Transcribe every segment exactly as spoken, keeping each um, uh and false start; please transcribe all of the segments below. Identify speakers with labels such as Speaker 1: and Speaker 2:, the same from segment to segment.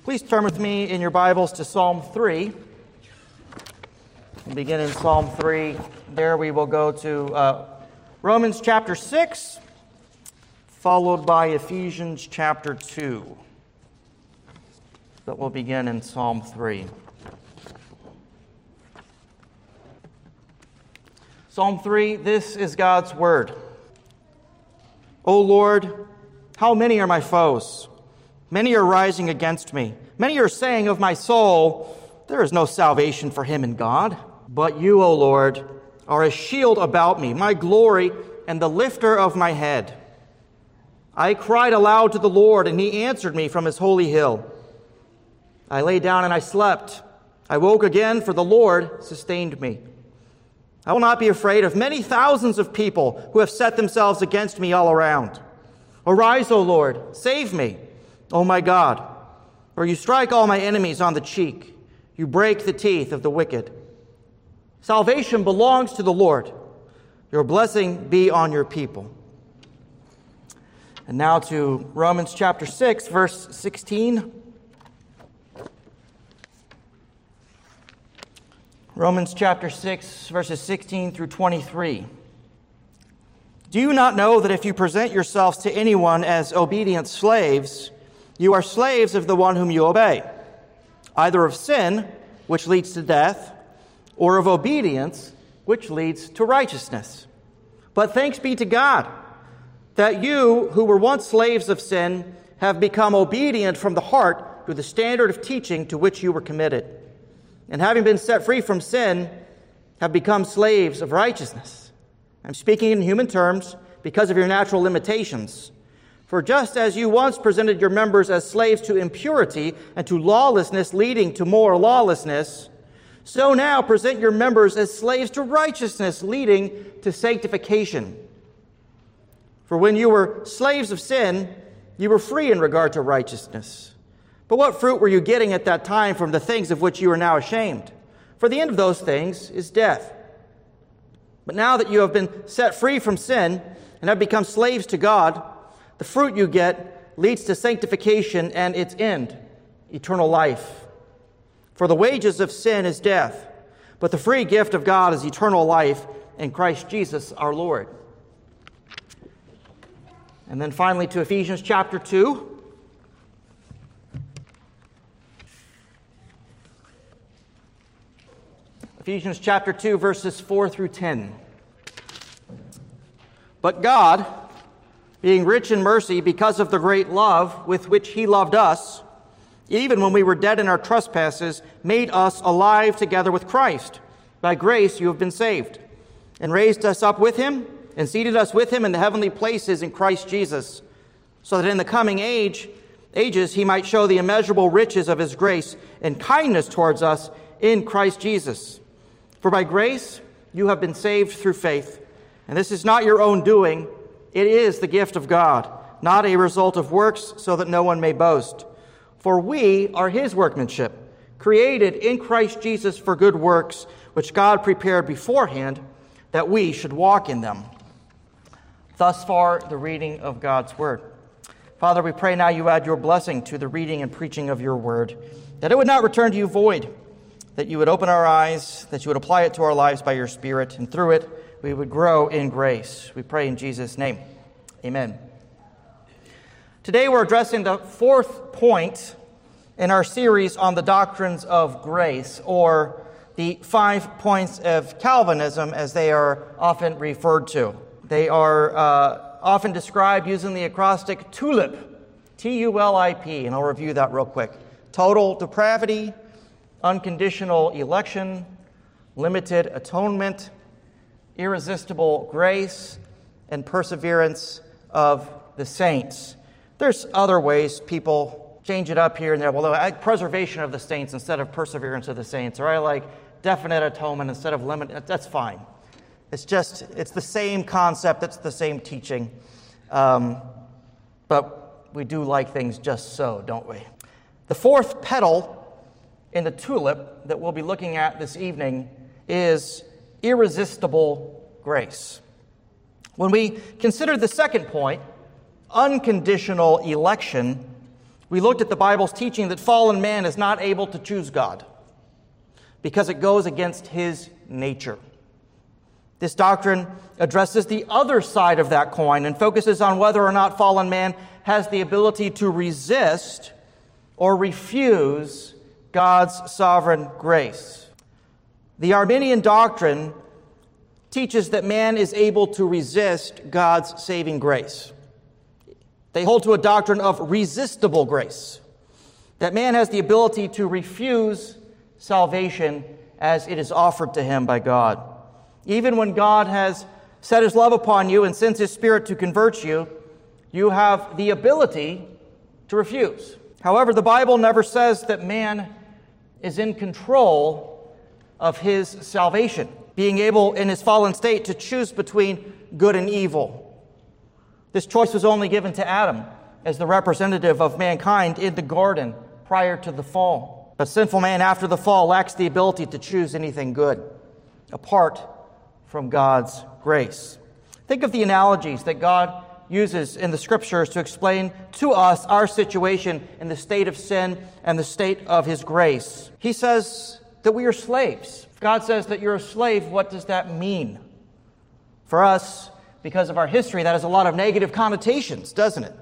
Speaker 1: Please turn with me in your Bibles to Psalm three. We'll begin in Psalm three. There we will go to uh, Romans chapter six, followed by Ephesians chapter two. But we'll begin in Psalm three. Psalm three, this is God's word. O Lord, how many are my foes? Many are rising against me. Many are saying of my soul, there is no salvation for him in God. But you, O Lord, are a shield about me, my glory, and the lifter of my head. I cried aloud to the Lord, and he answered me from his holy hill. I lay down and I slept. I woke again, for the Lord sustained me. I will not be afraid of many thousands of people who have set themselves against me all around. Arise, O Lord, save me, O my God, for you strike all my enemies on the cheek. You break the teeth of the wicked. Salvation belongs to the Lord. Your blessing be on your people. And now to Romans chapter six, verse sixteen. Romans chapter six, verses sixteen through twenty-three. Do you not know that if you present yourselves to anyone as obedient slaves, you are slaves of the one whom you obey, either of sin, which leads to death, or of obedience, which leads to righteousness? But thanks be to God that you, who were once slaves of sin, have become obedient from the heart to the standard of teaching to which you were committed. And having been set free from sin, have become slaves of righteousness. I'm speaking in human terms because of your natural limitations. For just as you once presented your members as slaves to impurity and to lawlessness leading to more lawlessness, so now present your members as slaves to righteousness leading to sanctification. For when you were slaves of sin, you were free in regard to righteousness. But what fruit were you getting at that time from the things of which you are now ashamed? For the end of those things is death. But now that you have been set free from sin and have become slaves to God, the fruit you get leads to sanctification and its end, eternal life. For the wages of sin is death, but the free gift of God is eternal life in Christ Jesus our Lord. And then finally to Ephesians chapter two. Ephesians chapter two, verses four through ten. But God, being rich in mercy because of the great love with which he loved us, even when we were dead in our trespasses, made us alive together with Christ. By grace you have been saved, and raised us up with him, and seated us with him in the heavenly places in Christ Jesus, so that in the coming age, ages he might show the immeasurable riches of his grace and kindness towards us in Christ Jesus. For by grace you have been saved through faith, and this is not your own doing, it is the gift of God, not a result of works, so that no one may boast. For we are his workmanship, created in Christ Jesus for good works, which God prepared beforehand that we should walk in them. Thus far, the reading of God's word. Father, we pray now you add your blessing to the reading and preaching of your word, that it would not return to you void, that you would open our eyes, that you would apply it to our lives by your Spirit, and through it we would grow in grace. We pray in Jesus' name. Amen. Today we're addressing the fourth point in our series on the doctrines of grace, or the five points of Calvinism as they are often referred to. They are uh, often described using the acrostic TULIP, T U L I P, and I'll review that real quick. Total depravity, unconditional election, limited atonement, irresistible grace, and perseverance of the saints. There's other ways people change it up here and there. Well, I like preservation of the saints instead of perseverance of the saints, or I like definite atonement instead of limit. That's fine. It's just, it's the same concept. It's the same teaching. Um, but we do like things just so, don't we? The fourth petal in the tulip that we'll be looking at this evening is irresistible grace. When we consider the second point, unconditional election, We looked at the Bible's teaching that fallen man is not able to choose God because it goes against his nature. This doctrine addresses the other side of that coin and focuses on whether or not fallen man has the ability to resist or refuse God's sovereign grace. The Arminian doctrine teaches that man is able to resist God's saving grace. They hold to a doctrine of resistible grace, that man has the ability to refuse salvation as it is offered to him by God. Even when God has set his love upon you and sends his Spirit to convert you, you have the ability to refuse. However, the Bible never says that man is in control of his salvation, being able in his fallen state to choose between good and evil. This choice was only given to Adam as the representative of mankind in the garden prior to the fall. But sinful man after the fall lacks the ability to choose anything good apart from God's grace. Think of the analogies that God uses in the Scriptures to explain to us our situation in the state of sin and the state of his grace. He says that we are slaves. If God says that you're a slave, what does that mean? For us, because of our history, that has a lot of negative connotations, doesn't it?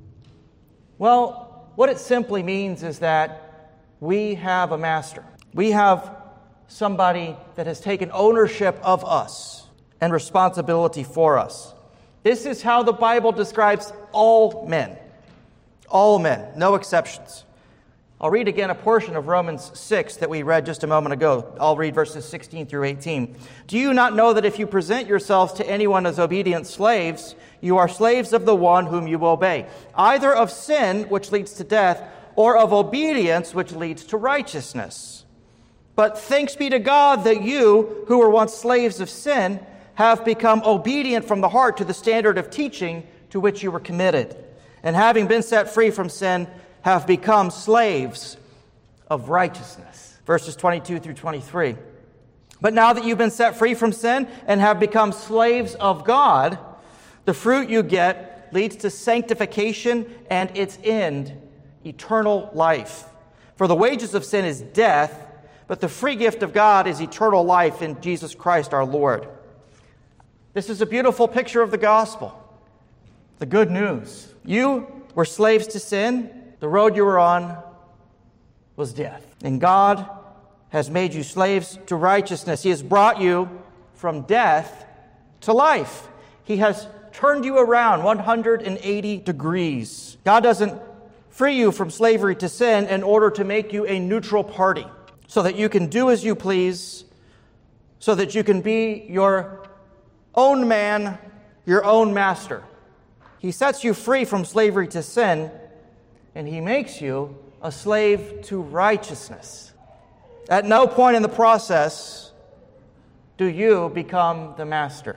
Speaker 1: Well, what it simply means is that we have a master. We have somebody that has taken ownership of us and responsibility for us. This is how the Bible describes all men. All men, no exceptions. I'll read again a portion of Romans six that we read just a moment ago. I'll read verses sixteen through eighteen. Do you not know that if you present yourselves to anyone as obedient slaves, you are slaves of the one whom you obey, either of sin, which leads to death, or of obedience, which leads to righteousness? But thanks be to God that you, who were once slaves of sin, have become obedient from the heart to the standard of teaching to which you were committed, and having been set free from sin, have become slaves of righteousness. Verses twenty-two through twenty-three. But now that you've been set free from sin and have become slaves of God, the fruit you get leads to sanctification and its end, eternal life. For the wages of sin is death, but the free gift of God is eternal life in Jesus Christ our Lord. This is a beautiful picture of the gospel, the good news. You were slaves to sin. The road you were on was death. And God has made you slaves to righteousness. He has brought you from death to life. He has turned you around one hundred eighty degrees. God doesn't free you from slavery to sin in order to make you a neutral party, so that you can do as you please, so that you can be your own man, your own master. He sets you free from slavery to sin, and he makes you a slave to righteousness. At no point in the process do you become the master.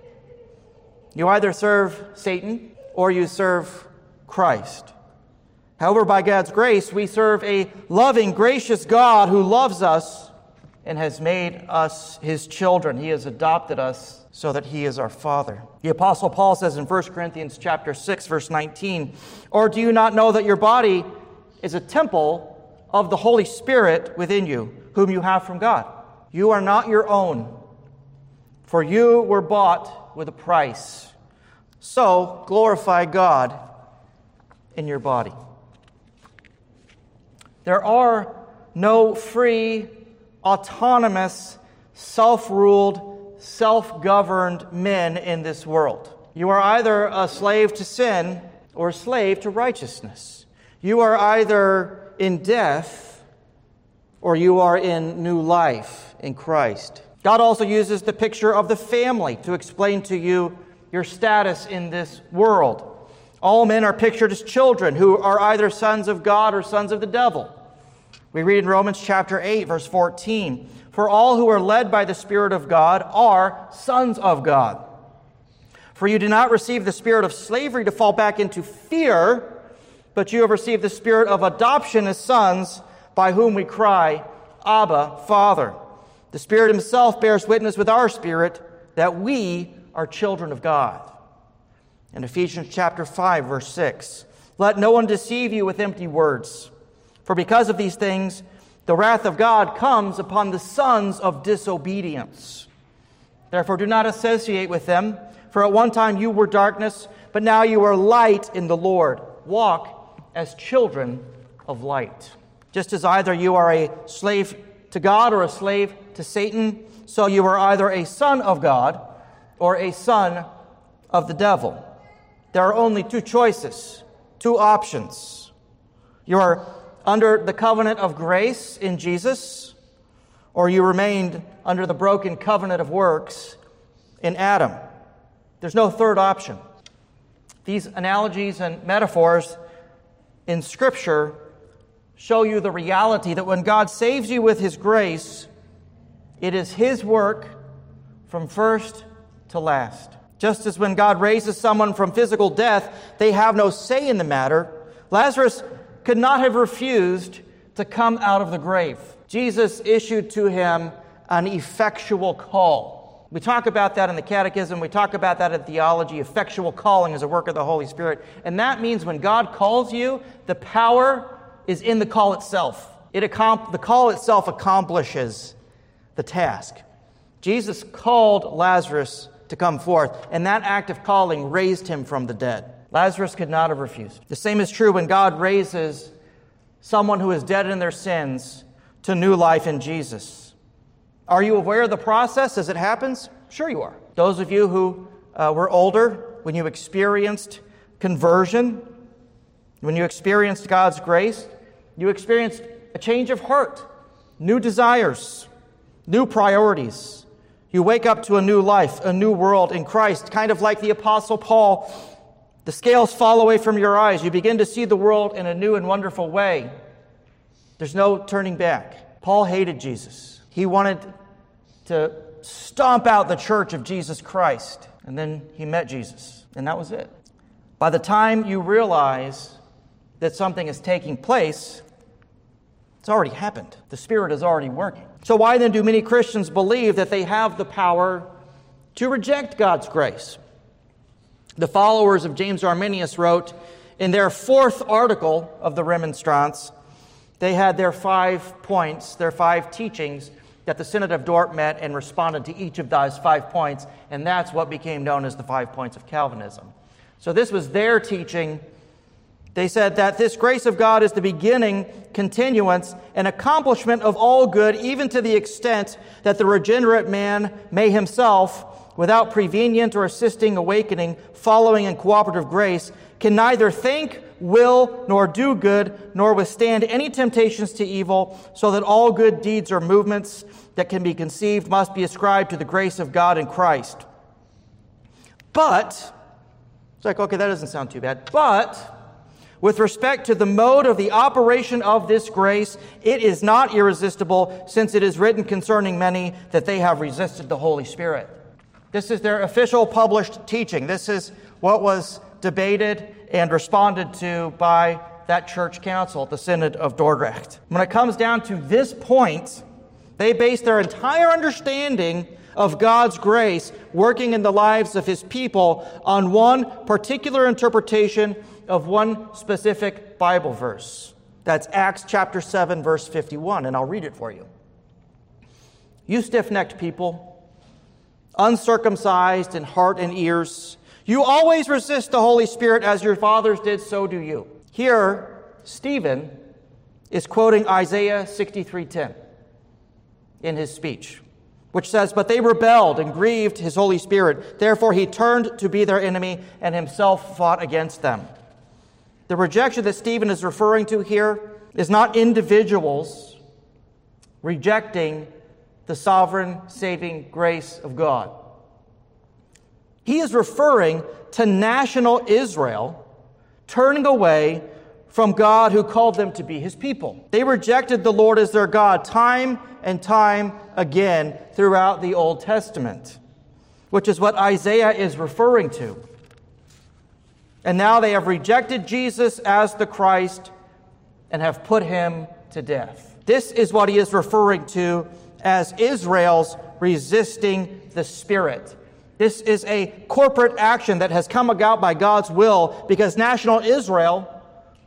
Speaker 1: You either serve Satan or you serve Christ. However, by God's grace, we serve a loving, gracious God who loves us and has made us his children. He has adopted us so that he is our Father. The Apostle Paul says in First Corinthians chapter six, verse nineteen, or do you not know that your body is a temple of the Holy Spirit within you, whom you have from God? You are not your own, for you were bought with a price. So glorify God in your body. There are no free, autonomous, self-ruled, self-governed men in this world. You are either a slave to sin or a slave to righteousness. You are either in death or you are in new life in Christ. God also uses the picture of the family to explain to you your status in this world. All men are pictured as children who are either sons of God or sons of the devil. We read in Romans chapter eight, verse fourteen, for all who are led by the Spirit of God are sons of God. For you did not receive the spirit of slavery to fall back into fear, but you have received the spirit of adoption as sons, by whom we cry, Abba, Father. The Spirit himself bears witness with our spirit that we are children of God. In Ephesians chapter five, verse six, Let no one deceive you with empty words. For because of these things, the wrath of God comes upon the sons of disobedience. Therefore, do not associate with them. For at one time you were darkness, but now you are light in the Lord. Walk as children of light. Just as either you are a slave to God or a slave to Satan, so you are either a son of God or a son of the devil. There are only two choices, two options. You are under the covenant of grace in Jesus, or you remained under the broken covenant of works in Adam. There's no third option. These analogies and metaphors in Scripture show you the reality that when God saves you with His grace, it is His work from first to last. Just as when God raises someone from physical death, they have no say in the matter, Lazarus could not have refused to come out of the grave. Jesus issued to him an effectual call. We talk about that in the Catechism. We talk about that in theology. Effectual calling is a work of the Holy Spirit. And that means when God calls you, the power is in the call itself. It accom- the call itself accomplishes the task. Jesus called Lazarus to come forth, and that act of calling raised him from the dead. Lazarus could not have refused. The same is true when God raises someone who is dead in their sins to new life in Jesus. Are you aware of the process as it happens? Sure you are. Those of you who uh, were older, when you experienced conversion, when you experienced God's grace, you experienced a change of heart, new desires, new priorities. You wake up to a new life, a new world in Christ, kind of like the Apostle Paul. The scales fall away from your eyes. You begin to see the world in a new and wonderful way. There's no turning back. Paul hated Jesus. He wanted to stomp out the church of Jesus Christ. And then he met Jesus, and that was it. By the time you realize that something is taking place, it's already happened. The Spirit is already working. So why then do many Christians believe that they have the power to reject God's grace? The followers of James Arminius wrote in their fourth article of the Remonstrance, they had their five points, their five teachings that the Synod of Dort met and responded to each of those five points, and that's what became known as the five points of Calvinism. So this was their teaching. They said that this grace of God is the beginning, continuance, and accomplishment of all good, even to the extent that the regenerate man may himself, without prevenient or assisting awakening, following in cooperative grace, can neither think, will, nor do good, nor withstand any temptations to evil, so that all good deeds or movements that can be conceived must be ascribed to the grace of God in Christ. But, it's like, okay, that doesn't sound too bad, but with respect to the mode of the operation of this grace, it is not irresistible, since it is written concerning many that they have resisted the Holy Spirit. This is their official published teaching. This is what was debated and responded to by that church council, the Synod of Dordrecht. When it comes down to this point, they base their entire understanding of God's grace working in the lives of His people on one particular interpretation of one specific Bible verse. That's Acts chapter seven, verse fifty-one, and I'll read it for you. You stiff-necked people, uncircumcised in heart and ears, you always resist the Holy Spirit as your fathers did, so do you. Here, Stephen is quoting Isaiah sixty-three ten in his speech, which says, "But they rebelled and grieved His Holy Spirit. Therefore He turned to be their enemy and Himself fought against them." The rejection that Stephen is referring to here is not individuals rejecting the sovereign saving grace of God. He is referring to national Israel turning away from God who called them to be His people. They rejected the Lord as their God time and time again throughout the Old Testament, which is what Isaiah is referring to. And now they have rejected Jesus as the Christ and have put Him to death. This is what he is referring to as Israel's resisting the Spirit. This is a corporate action that has come about by God's will because national Israel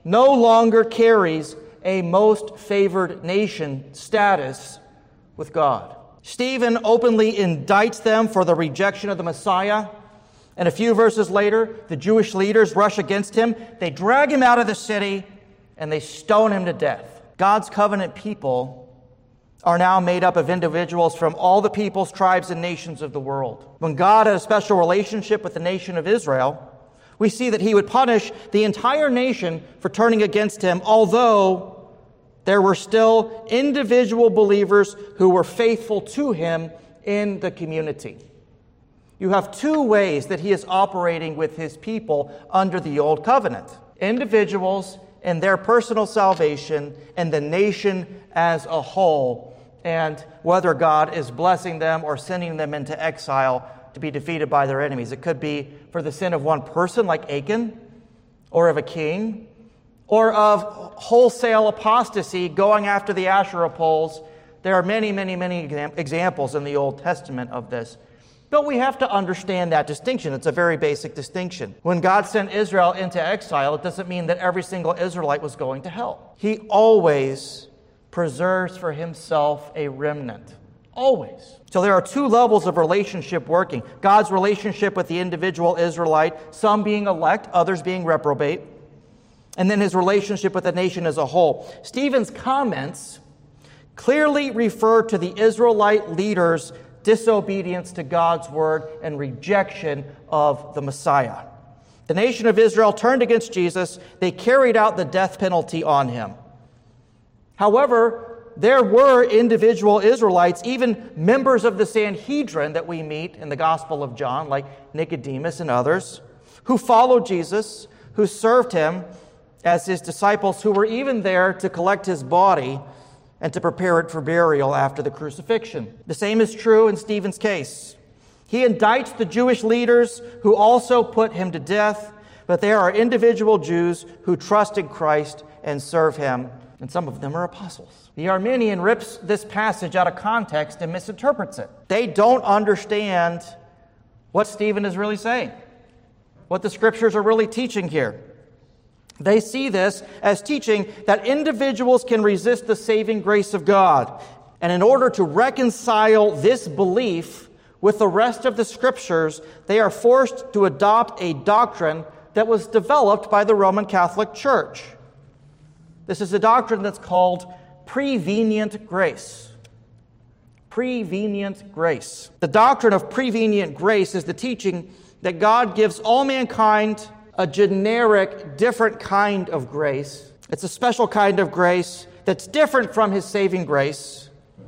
Speaker 1: no longer carries a most favored nation status with God. Stephen openly indicts them for the rejection of the Messiah. And a few verses later, the Jewish leaders rush against him. They drag him out of the city and they stone him to death. God's covenant people are now made up of individuals from all the peoples, tribes, and nations of the world. When God had a special relationship with the nation of Israel, we see that he would punish the entire nation for turning against him, although there were still individual believers who were faithful to him in the community. You have two ways that he is operating with his people under the Old Covenant. Individuals and their personal salvation, and the nation as a whole, and whether God is blessing them or sending them into exile to be defeated by their enemies. It could be for the sin of one person like Achan, or of a king, or of wholesale apostasy going after the Asherah poles. There are many, many, many examples in the Old Testament of this. But we have to understand that distinction. It's a very basic distinction. When God sent Israel into exile, it doesn't mean that every single Israelite was going to hell. He always preserves for himself a remnant. Always. So there are two levels of relationship working. God's relationship with the individual Israelite, some being elect, others being reprobate. And then his relationship with the nation as a whole. Stephen's comments clearly refer to the Israelite leaders' disobedience to God's word and rejection of the Messiah. The nation of Israel turned against Jesus. They carried out the death penalty on him. However, there were individual Israelites, even members of the Sanhedrin that we meet in the Gospel of John, like Nicodemus and others, who followed Jesus, who served him as his disciples, who were even there to collect his body and to prepare it for burial after the crucifixion. The same is true in Stephen's case. He indicts the Jewish leaders who also put him to death, but there are individual Jews who trust in Christ and serve him, and some of them are apostles. The Arminian rips this passage out of context and misinterprets it. They don't understand what Stephen is really saying, what the scriptures are really teaching here. They see this as teaching that individuals can resist the saving grace of God. And in order to reconcile this belief with the rest of the scriptures, they are forced to adopt a doctrine that was developed by the Roman Catholic Church. This is a doctrine that's called prevenient grace. Prevenient grace. The doctrine of prevenient grace is the teaching that God gives all mankind a generic, different kind of grace. It's a special kind of grace that's different from his saving grace,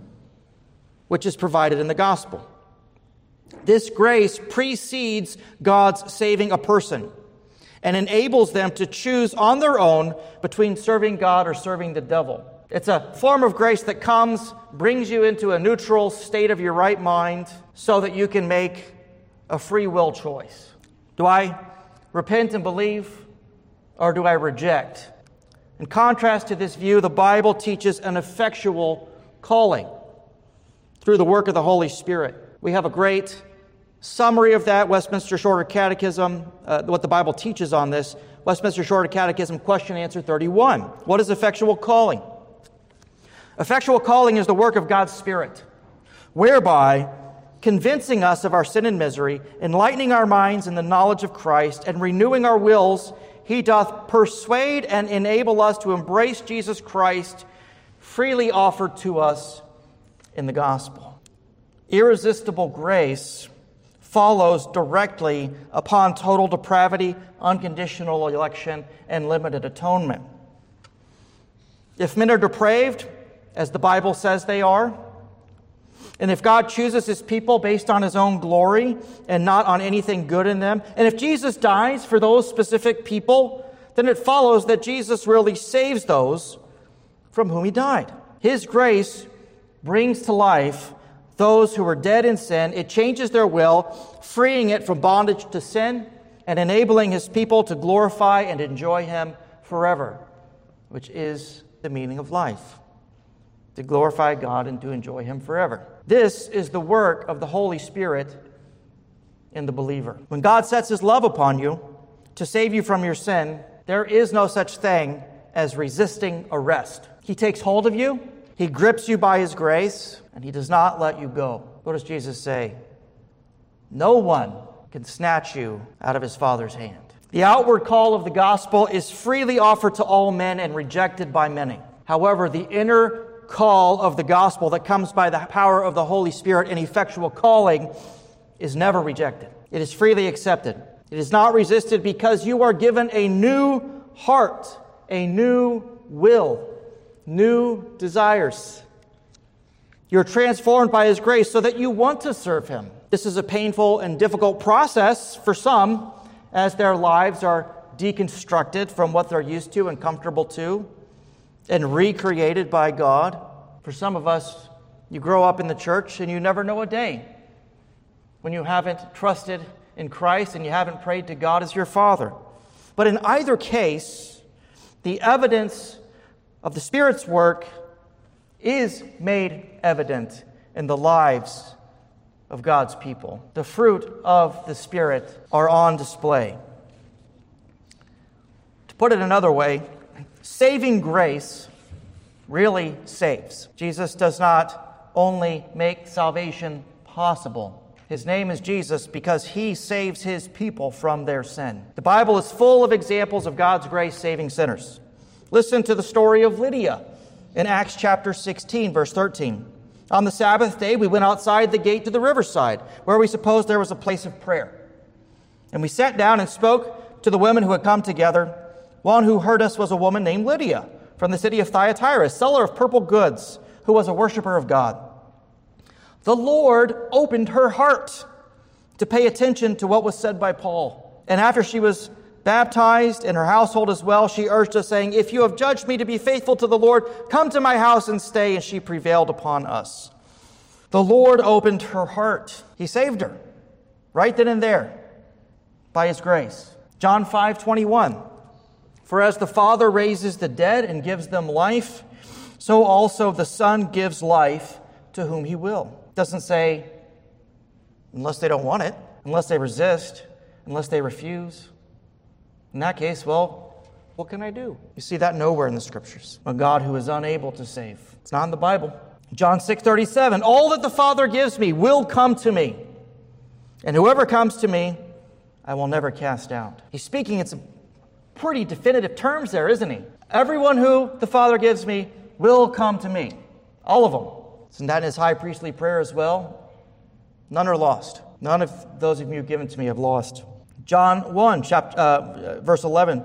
Speaker 1: which is provided in the gospel. This grace precedes God's saving a person and enables them to choose on their own between serving God or serving the devil. It's a form of grace that comes, brings you into a neutral state of your right mind so that you can make a free will choice. Do I repent and believe, or do I reject? In contrast to this view, the Bible teaches an effectual calling through the work of the Holy Spirit. We have a great summary of that, Westminster Shorter Catechism, uh, what the Bible teaches on this. Westminster Shorter Catechism, question answer thirty-one. What is effectual calling? Effectual calling is the work of God's Spirit, whereby convincing us of our sin and misery, enlightening our minds in the knowledge of Christ, and renewing our wills, he doth persuade and enable us to embrace Jesus Christ, freely offered to us in the gospel. Irresistible grace follows directly upon total depravity, unconditional election, and limited atonement. If men are depraved, as the Bible says they are, and if God chooses his people based on his own glory and not on anything good in them, and if Jesus dies for those specific people, then it follows that Jesus really saves those from whom he died. His grace brings to life those who are dead in sin. It changes their will, freeing it from bondage to sin and enabling his people to glorify and enjoy him forever, which is the meaning of life, to glorify God and to enjoy him forever. This is the work of the Holy Spirit in the believer. When God sets his love upon you to save you from your sin, There is no such thing as resisting arrest. He takes hold of you, he grips you by his grace, and he does not let you go. What does Jesus say? No one can snatch you out of his Father's hand. The outward call of the gospel is freely offered to all men and rejected by many. However, the inner call of the gospel that comes by the power of the Holy Spirit and effectual calling is never rejected. It is freely accepted. It is not resisted because you are given a new heart, a new will, new desires. You're transformed by his grace so that you want to serve him. This is a painful and difficult process for some as their lives are deconstructed from what they're used to and comfortable to and recreated by God. For some of us, you grow up in the church and you never know a day when you haven't trusted in Christ and you haven't prayed to God as your Father. But in either case, the evidence of the Spirit's work is made evident in the lives of God's people. The fruit of the Spirit are on display. To put it another way, saving grace really saves. Jesus does not only make salvation possible. His name is Jesus because he saves his people from their sin. The Bible is full of examples of God's grace saving sinners. Listen to the story of Lydia in Acts chapter sixteen, verse thirteen. On the Sabbath day, we went outside the gate to the riverside, where we supposed there was a place of prayer. And we sat down and spoke to the women who had come together. One who heard us was a woman named Lydia from the city of Thyatira, a seller of purple goods, who was a worshiper of God. The Lord opened her heart to pay attention to what was said by Paul. And after she was baptized, and her household as well, she urged us, saying, if you have judged me to be faithful to the Lord, come to my house and stay. And she prevailed upon us. The Lord opened her heart. He saved her right then and there by his grace. John five twenty-one. For as the Father raises the dead and gives them life, so also the Son gives life to whom he will. It doesn't say unless they don't want it, unless they resist, unless they refuse. In that case, well, what can I do? You see that nowhere in the Scriptures. A God who is unable to save. It's not in the Bible. John six thirty-seven, all that the Father gives me will come to me, and whoever comes to me, I will never cast out. He's speaking in some pretty definitive terms there, isn't he? Everyone who the Father gives me will come to me. All of them. Isn't that in his high priestly prayer as well? None are lost. None of those of you given to me have lost. John one, chapter, uh, verse eleven,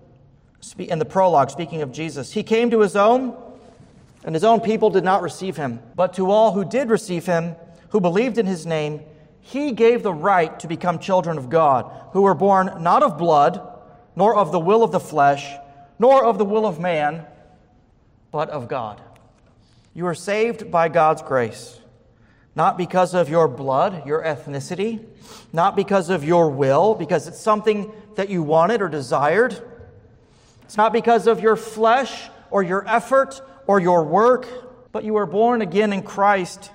Speaker 1: in the prologue, speaking of Jesus. He came to his own, and his own people did not receive him. But to all who did receive him, who believed in his name, he gave the right to become children of God, who were born not of blood, nor of the will of the flesh, nor of the will of man, but of God. You are saved by God's grace. Not because of your blood, your ethnicity, not because of your will, because it's something that you wanted or desired. It's not because of your flesh or your effort or your work, but you are born again in Christ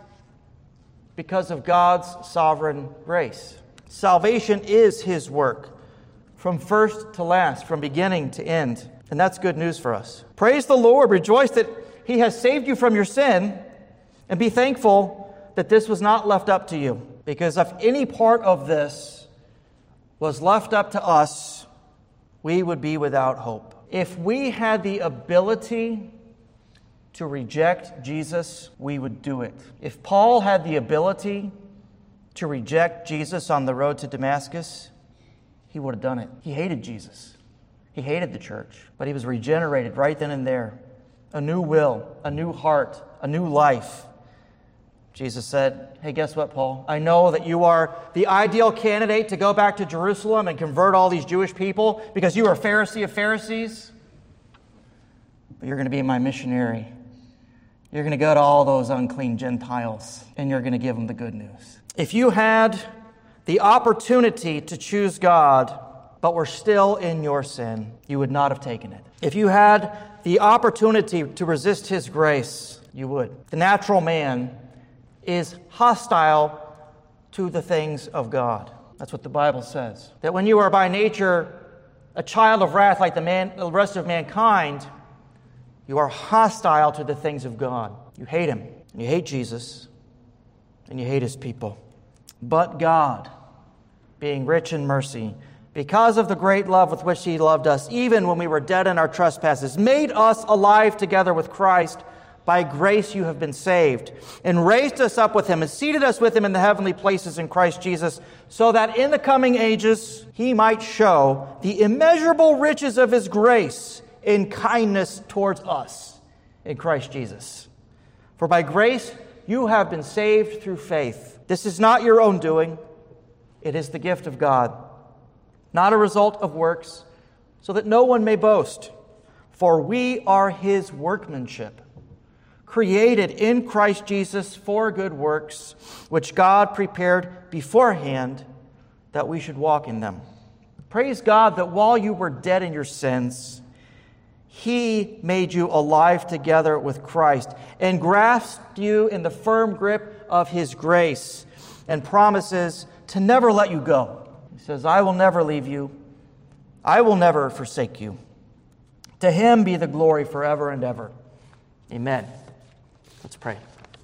Speaker 1: because of God's sovereign grace. Salvation is his work, from first to last, from beginning to end. And that's good news for us. Praise the Lord. Rejoice that he has saved you from your sin, and be thankful that this was not left up to you. Because if any part of this was left up to us, we would be without hope. If we had the ability to reject Jesus, we would do it. If Paul had the ability to reject Jesus on the road to Damascus, he would have done it. He hated Jesus. He hated the church. But he was regenerated right then and there. A new will, a new heart, a new life. Jesus said, hey, guess what, Paul? I know that you are the ideal candidate to go back to Jerusalem and convert all these Jewish people because you are a Pharisee of Pharisees. But you're going to be my missionary. You're going to go to all those unclean Gentiles and you're going to give them the good news. If you had the opportunity to choose God, but were still in your sin, you would not have taken it. If you had the opportunity to resist his grace, you would. The natural man is hostile to the things of God. That's what the Bible says. That when you are by nature a child of wrath like the, man, the rest of mankind, you are hostile to the things of God. You hate him, and you hate Jesus, and you hate his people. But God, being rich in mercy, because of the great love with which he loved us, even when we were dead in our trespasses, made us alive together with Christ. By grace you have been saved, and raised us up with him, and seated us with him in the heavenly places in Christ Jesus, so that in the coming ages he might show the immeasurable riches of his grace in kindness towards us in Christ Jesus. For by grace you have been saved through faith. This is not your own doing. It is the gift of God, not a result of works, so that no one may boast. For we are his workmanship, created in Christ Jesus for good works, which God prepared beforehand that we should walk in them. Praise God that while you were dead in your sins, he made you alive together with Christ and grasped you in the firm grip of his grace and promises to never let you go. He says, I will never leave you. I will never forsake you. To him be the glory forever and ever. Amen. Let's pray.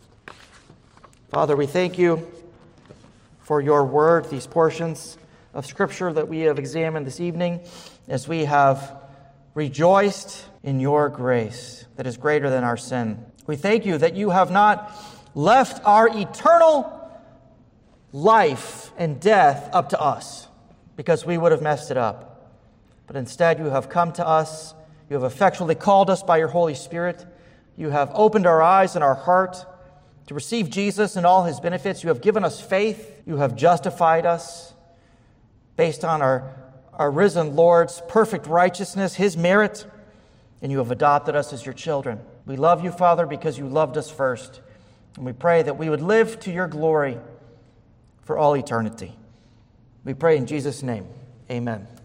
Speaker 1: Father, we thank you for your word, these portions of Scripture that we have examined this evening, as we have rejoiced in your grace that is greater than our sin. We thank you that you have not left our eternal life and death up to us, because we would have messed it up. But instead you have come to us, you have effectually called us by your Holy Spirit. You have opened our eyes and our heart to receive Jesus and all his benefits. You have given us faith. You have justified us based on our, our risen Lord's perfect righteousness, his merit, and you have adopted us as your children. We love you, Father, because you loved us first. And we pray that we would live to your glory for all eternity. We pray in Jesus' name. Amen.